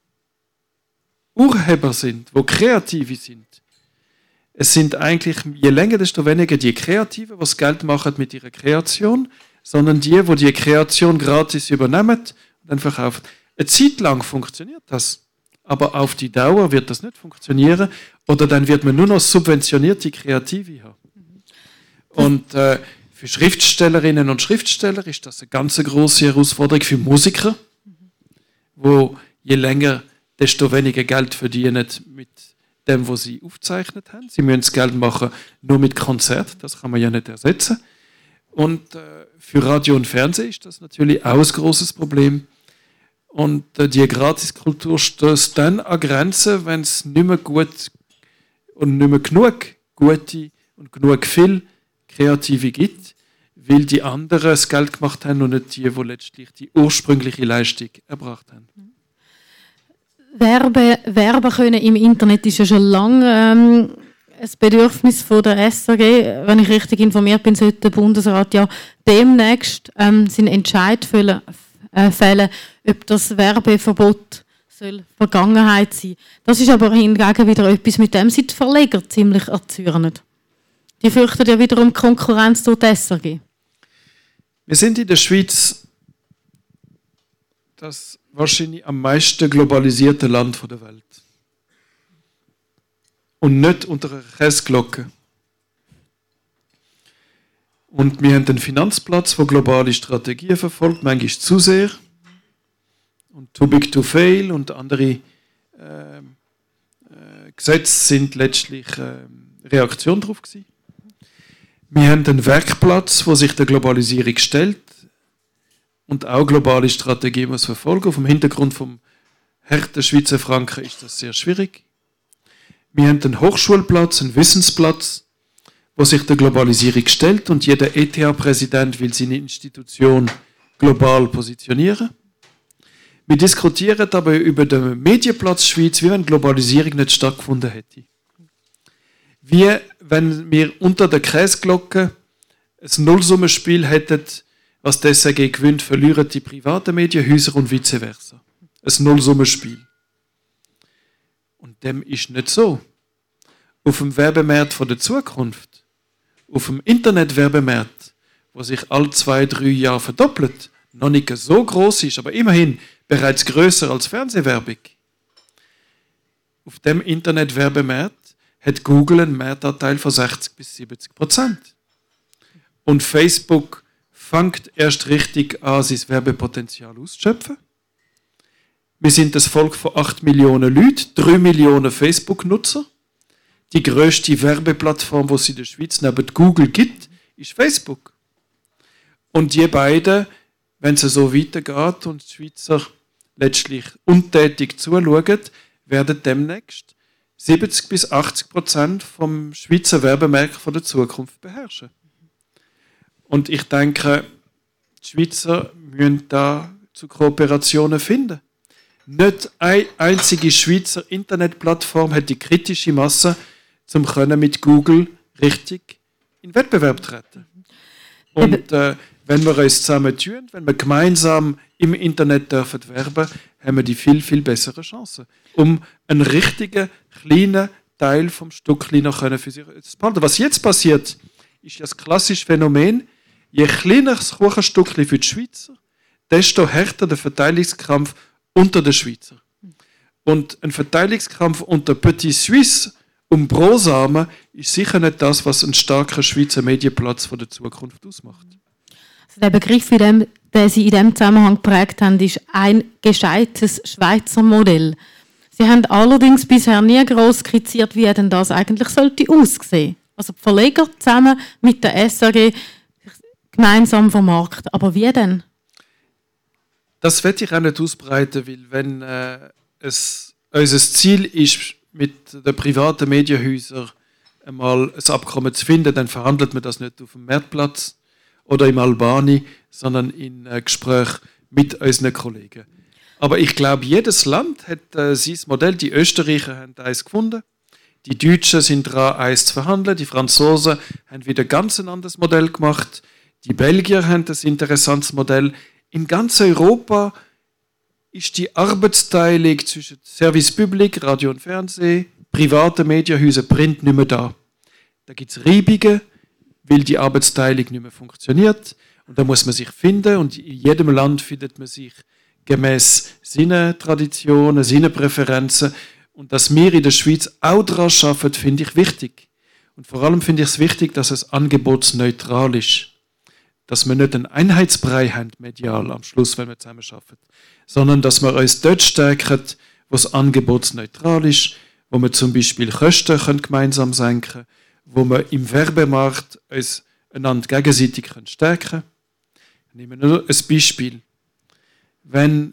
Urheber sind, die Kreative sind. Es sind eigentlich, je länger, desto weniger die Kreativen, die das Geld machen mit ihrer Kreation, sondern die, die die Kreation gratis übernehmen und dann verkaufen. Eine Zeit lang funktioniert das, aber auf die Dauer wird das nicht funktionieren oder dann wird man nur noch subventionierte Kreative haben. Und äh, für Schriftstellerinnen und Schriftsteller ist das eine ganz große Herausforderung für Musiker, wo je länger, desto weniger Geld verdienen mit dem, was sie aufgezeichnet haben. Sie müssen das Geld machen nur mit Konzert, das kann man ja nicht ersetzen. Und äh, für Radio und Fernsehen ist das natürlich auch ein grosses Problem. Und äh, die Gratiskultur stößt dann an Grenzen, wenn es nicht mehr gut und nicht mehr genug gute und genug viel Kreative gibt, weil die anderen das Geld gemacht haben und nicht die, die letztlich die ursprüngliche Leistung erbracht haben.
Werbe, werben können im Internet ist ja schon lange ähm, ein Bedürfnis von der S R G. Wenn ich richtig informiert bin, sollte der Bundesrat ja demnächst ähm, seinen Entscheid fällen, äh, fällen, ob das Werbeverbot soll Vergangenheit sein. Das ist aber hingegen wieder etwas, mit dem sie die Verleger ziemlich erzürnen. Die fürchten ja wiederum Konkurrenz durch die S R G.
Wir sind in der Schweiz das wahrscheinlich am meisten globalisierte Land der Welt. Und nicht unter einer Käseglocke. Und wir haben einen Finanzplatz, der globale Strategien verfolgt, manchmal zu sehr. Und too big to fail und andere äh, äh, Gesetze sind letztlich äh, Reaktion darauf gewesen. Wir haben einen Werkplatz, der sich der Globalisierung stellt und auch globale Strategie muss verfolgen. Auf dem Hintergrund vom harten Schweizer Franken ist das sehr schwierig. Wir haben einen Hochschulplatz, einen Wissensplatz, der sich der Globalisierung stellt und jeder E T H-Präsident will seine Institution global positionieren. Wir diskutieren aber über den Medienplatz Schweiz, wie wenn Globalisierung nicht stattgefunden hätte. Wie wenn wir unter der Käseglocke ein Nullsummenspiel hätten, was die S R G gewinnt, verlieren die privaten Medienhäuser und vice versa. Ein Nullsummenspiel. Und dem ist nicht so. Auf dem Werbemarkt von der Zukunft, auf dem Internetwerbemarkt, wo sich alle zwei, drei Jahre verdoppelt, noch nicht so groß ist, aber immerhin bereits größer als Fernsehwerbung. Auf dem Internetwerbemarkt hat Google einen Marktanteil von sechzig bis siebzig Prozent. Und Facebook fängt erst richtig an, sein Werbepotenzial auszuschöpfen. Wir sind das Volk von acht Millionen Leuten, drei Millionen Facebook-Nutzer. Die grösste Werbeplattform, die es in der Schweiz neben Google gibt, ist Facebook. Und die beiden, wenn es so weitergeht und die Schweizer letztlich untätig zuschauen, werden demnächst siebzig bis achtzig Prozent vom Schweizer Werbemarkt von der Zukunft beherrschen. Und ich denke, die Schweizer müssen da zu Kooperationen finden. Nicht eine einzige Schweizer Internetplattform hat die kritische Masse, zum können mit Google richtig in Wettbewerb treten. Und äh, wenn wir uns zusammen tun, wenn wir gemeinsam im Internet dürfen werben, haben wir die viel, viel bessere Chancen, um einen richtigen, kleinen Teil vom Stückchen noch für sich zu behalten. Was jetzt passiert, ist ja das klassische Phänomen, je kleiner das Kuchenstückchen für die Schweizer, desto härter der Verteilungskampf unter den Schweizer. Und ein Verteilungskampf unter Petit Suisse um Brosamen ist sicher nicht das, was einen starken Schweizer Medienplatz von der Zukunft ausmacht.
Also der Begriff, den Sie in diesem Zusammenhang geprägt haben, ist ein gescheites Schweizer Modell. Sie haben allerdings bisher nie gross skizziert, wie denn das eigentlich sollte aussehen. Also die Verleger zusammen mit der S R G gemeinsam vermarkten. Aber wie denn?
Das werde ich auch nicht ausbreiten, weil wenn äh, es, unser Ziel ist, mit den privaten Medienhäusern einmal ein Abkommen zu finden, dann verhandelt man das nicht auf dem Marktplatz oder im Albani, sondern in äh, Gespräch mit unseren Kollegen. Aber ich glaube, jedes Land hat äh, sein Modell. Die Österreicher haben eins gefunden, die Deutschen sind dran, eins zu verhandeln, die Franzosen haben wieder ganz ein anderes Modell gemacht, die Belgier haben ein interessantes Modell. In ganz Europa ist die Arbeitsteilung zwischen Service Public, Radio und Fernsehen, private Medienhäuser, Print nicht mehr da. Da gibt es Reibungen, weil die Arbeitsteilung nicht mehr funktioniert. Und da muss man sich finden und in jedem Land findet man sich gemäß seinen Traditionen, seinen Präferenzen. Und dass wir in der Schweiz auch daran arbeiten, finde ich wichtig. Und vor allem finde ich es wichtig, dass es angebotsneutral ist. Dass wir nicht einen Einheitsbrei haben, medial, am Schluss, wenn wir zusammen arbeiten, sondern dass wir uns dort stärken, wo es angebotsneutral ist, wo wir zum Beispiel Kosten können gemeinsam senken können, wo wir im Werbemarkt uns einander gegenseitig können stärken können. Ich nehme nur ein Beispiel. Wenn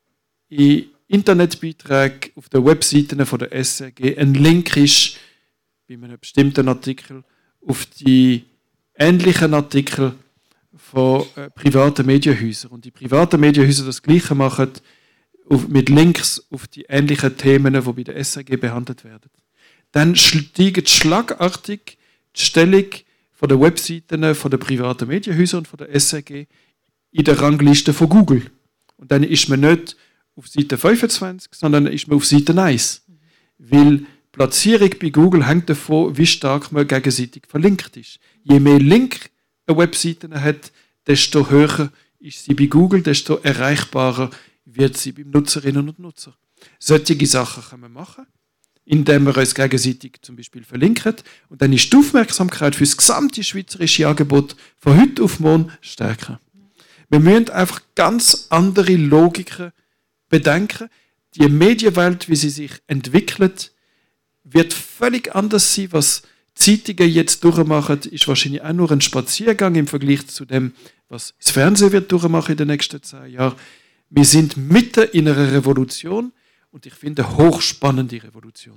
in Internetbeiträgen auf den Webseiten von der S R G ein Link ist, bei einem bestimmten Artikel, auf die ähnlichen Artikel von äh, privaten Medienhäusern und die privaten Medienhäuser das Gleiche machen auf, mit Links auf die ähnlichen Themen, die bei der S R G behandelt werden, dann steigt schlagartig die Stellung von den Webseiten von den privaten Medienhäusern und von der S R G in der Rangliste von Google. Und dann ist man nicht auf Seite fünfundzwanzig, sondern ist man auf Seite eins. Weil die Platzierung bei Google hängt davon, wie stark man gegenseitig verlinkt ist. Je mehr Link eine Webseite hat, desto höher ist sie bei Google, desto erreichbarer wird sie beim Nutzerinnen und Nutzer. Solche Sachen können wir machen, indem wir uns gegenseitig zum Beispiel verlinken. Und dann ist die Aufmerksamkeit für das gesamte schweizerische Angebot von heute auf morgen stärker. Wir müssen einfach ganz andere Logiken bedenken. Die Medienwelt, wie sie sich entwickelt, wird völlig anders sein. Was Zeitungen jetzt durchmachen, ist wahrscheinlich auch nur ein Spaziergang im Vergleich zu dem, was das Fernsehen wird durchmachen in den nächsten zehn Jahren. Wir sind mitten in einer Revolution und ich finde eine hochspannende Revolution.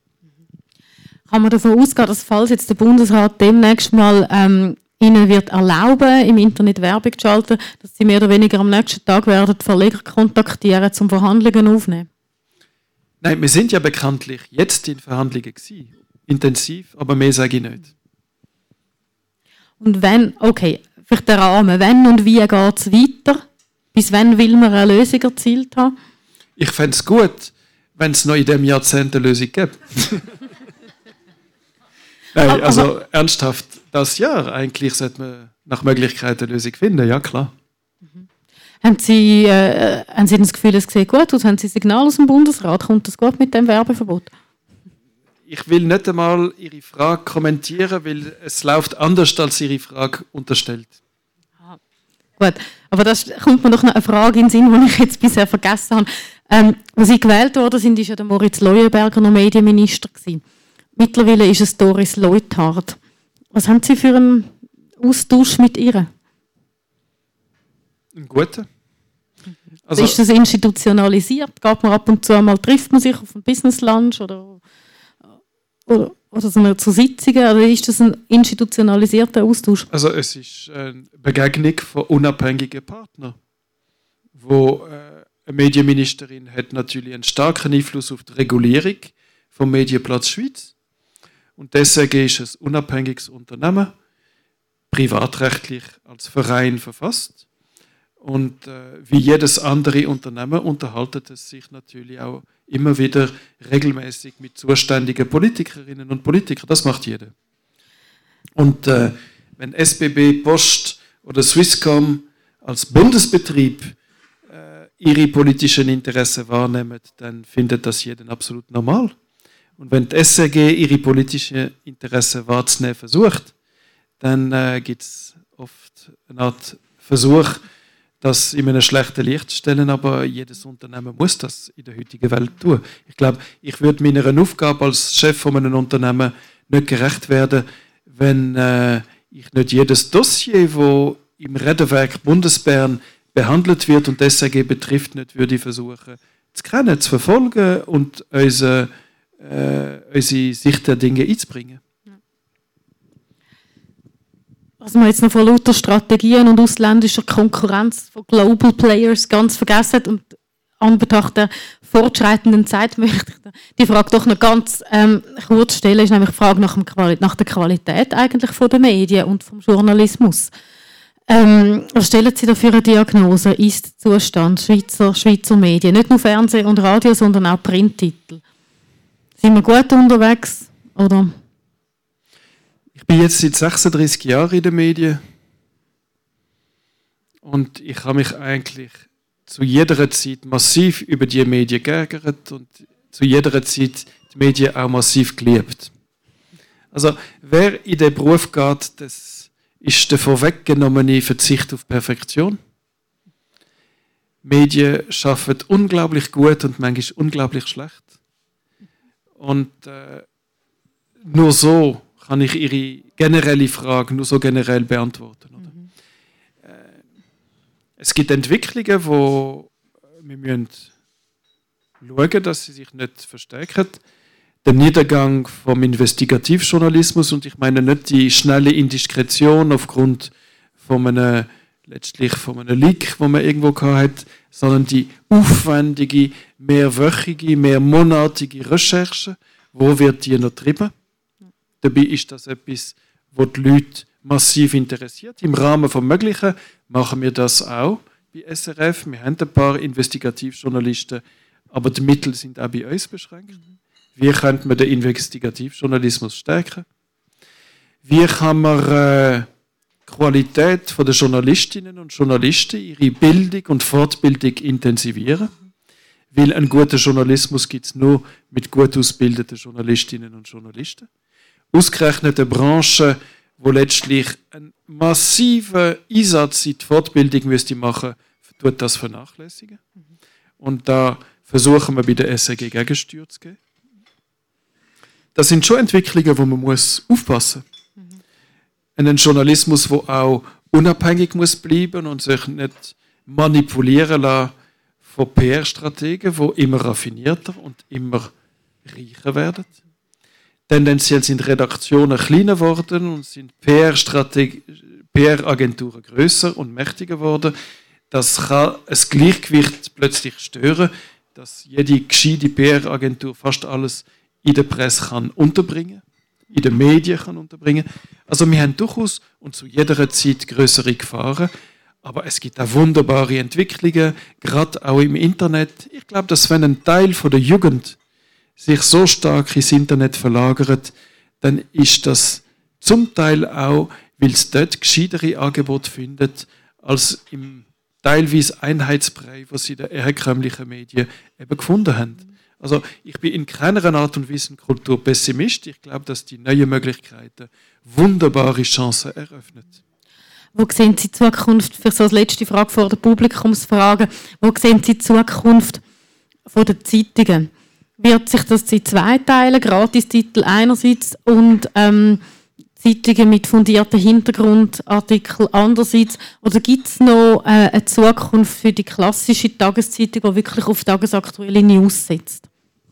Kann man davon ausgehen, dass falls jetzt der Bundesrat demnächst mal ähm, Ihnen wird erlauben, im Internet Werbung zu schalten, dass Sie mehr oder weniger am nächsten Tag werden die Verleger kontaktieren, zum Verhandlungen aufnehmen?
Nein, wir sind ja bekanntlich jetzt in Verhandlungen gewesen. Intensiv, aber mehr sage ich nicht.
Und wenn, okay, vielleicht der Rahmen, wenn und wie geht es weiter? Bis wann will man eine Lösung erzielt haben?
Ich fände es gut, wenn es noch in diesem Jahrzehnt eine Lösung gibt. Nein, also ernsthaft, das Jahr eigentlich sollte man nach Möglichkeit eine Lösung finden, ja klar.
Mhm. Haben Sie, äh, haben Sie das Gefühl, es sieht gut aus? Haben Sie Signal aus dem Bundesrat? Kommt das gut mit dem Werbeverbot?
Ich will nicht einmal Ihre Frage kommentieren, weil es läuft anders, als Ihre Frage unterstellt.
Aha. Gut, aber da kommt mir noch eine Frage in den Sinn, die ich jetzt bisher vergessen habe. Ähm, als Sie gewählt worden sind, war ja der Moritz Leuenberger noch Medienminister gewesen. Mittlerweile ist es Doris Leuthard. Was haben Sie für einen Austausch mit ihr?
Einen guten. Also,
ist das institutionalisiert? Geht man ab und zu einmal, trifft man sich auf einem Business Lunch oder, oder, oder so eine, zu Sitzungen? Oder ist das ein institutionalisierter Austausch?
Also es ist eine Begegnung von unabhängigen Partnern, wo äh, eine Medienministerin hat natürlich einen starken Einfluss auf die Regulierung vom Medienplatz Schweiz. Und das S R G ist ein unabhängiges Unternehmen, privatrechtlich als Verein verfasst. Und äh, wie jedes andere Unternehmen unterhaltet es sich natürlich auch immer wieder regelmäßig mit zuständigen Politikerinnen und Politikern. Das macht jeder. Und äh, wenn S B B, Post oder Swisscom als Bundesbetrieb äh, ihre politischen Interessen wahrnehmen, dann findet das jeden absolut normal. Und wenn die S R G ihre politischen Interessen wahrzunehmen versucht, dann äh, gibt es oft eine Art Versuch, das in einem schlechten Licht zu stellen, aber jedes Unternehmen muss das in der heutigen Welt tun. Ich glaube, ich würde meiner Aufgabe als Chef von einem Unternehmen nicht gerecht werden, wenn äh, ich nicht jedes Dossier, das im Räderwerk Bundesbern behandelt wird und das S R G betrifft, nicht würde versuchen zu kennen, zu verfolgen und unsere, äh, unsere Sicht der Dinge einzubringen.
Was man jetzt noch von lauter Strategien und ausländischer Konkurrenz von Global Players ganz vergessen hat und an Betracht der fortschreitenden Zeit möchte ich die Frage doch noch ganz ähm, kurz stellen, ist nämlich die Frage nach, dem Quali- nach der Qualität eigentlich von den Medien und vom Journalismus. Ähm, was stellen Sie da für eine Diagnose, Ist-Zustand Schweizer, Schweizer Medien? Nicht nur Fernsehen und Radio, sondern auch Printtitel. Sind wir gut unterwegs, oder?
Ich bin jetzt seit sechsunddreißig Jahren in den Medien und ich habe mich eigentlich zu jeder Zeit massiv über die Medien geärgert und zu jeder Zeit die Medien auch massiv geliebt. Also wer in den Beruf geht, das ist der vorweggenommene Verzicht auf Perfektion. Medien arbeiten unglaublich gut und manchmal unglaublich schlecht. Und äh, nur so kann ich Ihre generelle Frage nur so generell beantworten. Oder? Mhm. Äh, es gibt Entwicklungen, wo wir müssen schauen, dass sie sich nicht verstärken. Der Niedergang vom Investigativjournalismus, und ich meine nicht die schnelle Indiskretion aufgrund von einem, letztlich von einem Leak, wo man irgendwo hat, sondern die aufwendige, mehrwöchige, mehrmonatige Recherche. Wo wird die noch getrieben? Dabei ist das etwas, was die Leute massiv interessiert. Im Rahmen des Möglichen machen wir das auch bei S R F. Wir haben ein paar Investigativjournalisten, aber die Mittel sind auch bei uns beschränkt. Wie könnte man den Investigativjournalismus stärken? Wie kann man äh, die Qualität der Journalistinnen und Journalisten, ihre Bildung und Fortbildung intensivieren? Weil einen guten Journalismus gibt es nur mit gut ausgebildeten Journalistinnen und Journalisten. Ausgerechnet eine Branche, die letztlich einen massiven Einsatz in die Fortbildung müsste machen, tut das vernachlässigen. Und da versuchen wir bei der S R G Gegensteuer zu geben. Das sind schon Entwicklungen, wo man muss aufpassen muss. Mhm. Einen Journalismus, der auch unabhängig muss bleiben und sich nicht manipulieren lassen von P R-Strategen, die immer raffinierter und immer reicher werden. Tendenziell sind Redaktionen kleiner geworden und sind P R-Agenturen grösser und mächtiger geworden. Das kann ein Gleichgewicht plötzlich stören, dass jede gescheite P R-Agentur fast alles in der Presse kann unterbringen, in den Medien kann unterbringen. Also wir haben durchaus und zu jeder Zeit größere Gefahren, aber es gibt auch wunderbare Entwicklungen, gerade auch im Internet. Ich glaube, dass wenn ein Teil von der Jugend sich so stark ins Internet verlagert, dann ist das zum Teil auch, weil es dort gescheitere Angebote findet, als im teilweise Einheitsbrei, was sie in den herkömmlichen Medien eben gefunden haben. Also ich bin in keiner Art und Weise Kultur Pessimist. Ich glaube, dass die neuen Möglichkeiten wunderbare Chancen eröffnen.
Wo sehen Sie die Zukunft, für so als letzte Frage vor der Publikumsfrage, wo sehen Sie die Zukunft von den Zeitungen? Wird sich das in zwei Teilen, Gratistitel einerseits und ähm, Zeitungen mit fundierten Hintergrundartikeln andererseits? Oder gibt es noch äh, eine Zukunft für die klassische Tageszeitung, die wirklich auf tagesaktuelle News setzt?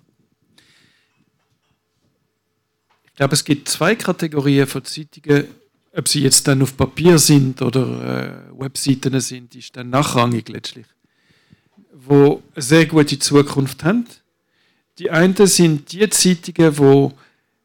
Ich glaube, es gibt zwei Kategorien von Zeitungen. Ob sie jetzt dann auf Papier sind oder äh, Webseiten sind, ist dann nachrangig letztlich. Wo eine sehr gute Zukunft haben. Die einen sind die Zeitungen, die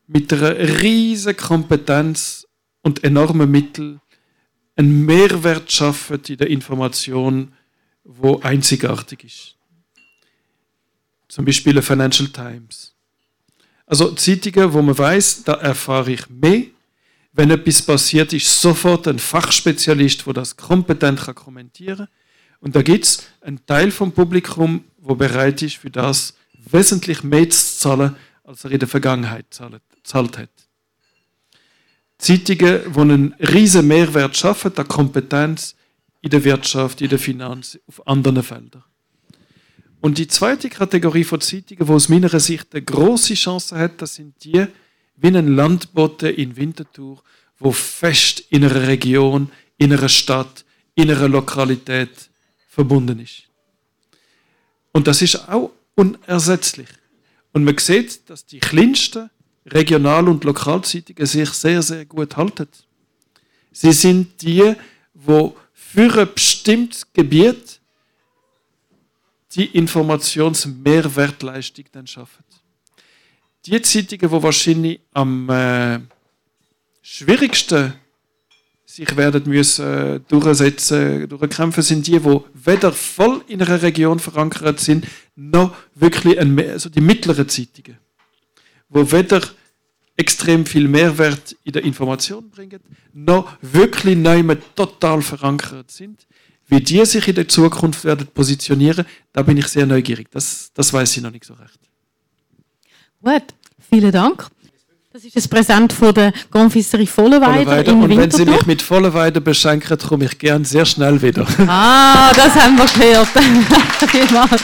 mit einer riesigen Kompetenz und enormen Mitteln einen Mehrwert schaffen in der Information, wo einzigartig ist. Zum Beispiel eine Financial Times. Also Zeitungen, wo man weiß, da erfahre ich mehr. Wenn etwas passiert, ist sofort ein Fachspezialist, der das kompetent kann kommentieren kann. Und da gibt es einen Teil vom Publikum, der bereit ist, für das wesentlich mehr zu zahlen, als er in der Vergangenheit gezahlt hat. Zeitungen, die einen riesen Mehrwert schaffen, der Kompetenz in der Wirtschaft, in der Finanz, auf anderen Feldern. Und die zweite Kategorie von Zeitungen, die aus meiner Sicht eine grosse Chance hat, das sind die, wie ein Landbote in Winterthur, wo fest in einer Region, in einer Stadt, in einer Lokalität verbunden ist. Und das ist auch unersetzlich. Und man sieht, dass die kleinsten Regional- und Lokalzeitungen sich sehr, sehr gut halten. Sie sind die, die für ein bestimmtes Gebiet die Informationsmehrwertleistung dann schaffen. Die Zeitungen, die wahrscheinlich am äh, schwierigsten sich werden müssen äh, durchsetzen, durchkämpfen, sind die, die weder voll in einer Region verankert sind, noch wirklich ein, also die mittleren Zeitungen, die weder extrem viel Mehrwert in der Information bringen, noch wirklich neu total verankert sind. Wie die sich in der Zukunft werden positionieren, da bin ich sehr neugierig. Das, das weiß ich noch nicht so recht.
Gut, vielen Dank. Das ist das Präsent von der Confiserie Vollenweider in
Und wenn
Winterthur.
Sie mich mit Vollenweider beschenken, komme ich gern sehr schnell wieder.
Ah, das haben wir gehört. Vielmals.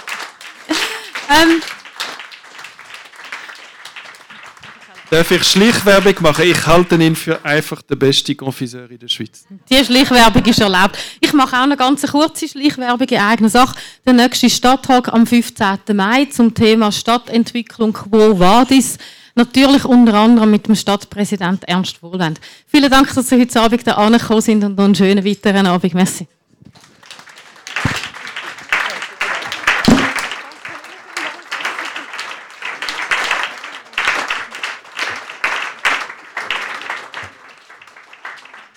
ähm,
Darf ich Schleichwerbung machen? Ich halte ihn für einfach den besten Confiseur in der Schweiz.
Die Schleichwerbung ist erlaubt. Ich mache auch eine ganz kurze Schleichwerbung in eigener Sache. Der nächste Stadttag am fünfzehnten Mai zum Thema Stadtentwicklung Quo Vadis. Natürlich unter anderem mit dem Stadtpräsident Ernst Wohlwend. Vielen Dank, dass Sie heute Abend da angekommen sind und noch einen schönen weiteren Abend. Merci.